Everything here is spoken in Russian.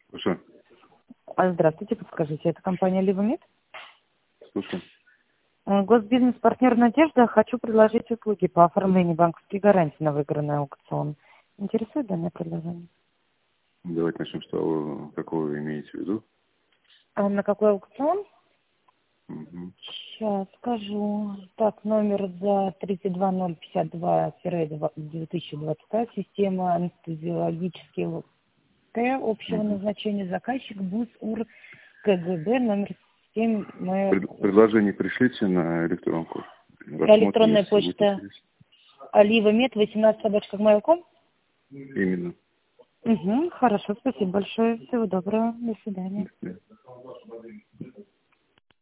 Слушай. Здравствуйте, подскажите, это компания «Ливамед»? Слушай. Госбизнес-партнер «Надежда». Хочу предложить услуги по оформлению банковских гарантий на выигранный аукцион. Интересует данное предложение? Давайте начнем с того, какого вы имеете в виду. А на какой аукцион? Угу. Сейчас скажу. Так, номер за 32052-2025. Система анестезиологических общего назначения. Заказчик БУС УР КГБ. Номер 7. Предложение пришлите на электронку. Электронная почта Ливамед 18@mail.com. Именно. Угу, хорошо, спасибо большое. Всего доброго. До свидания. До свидания.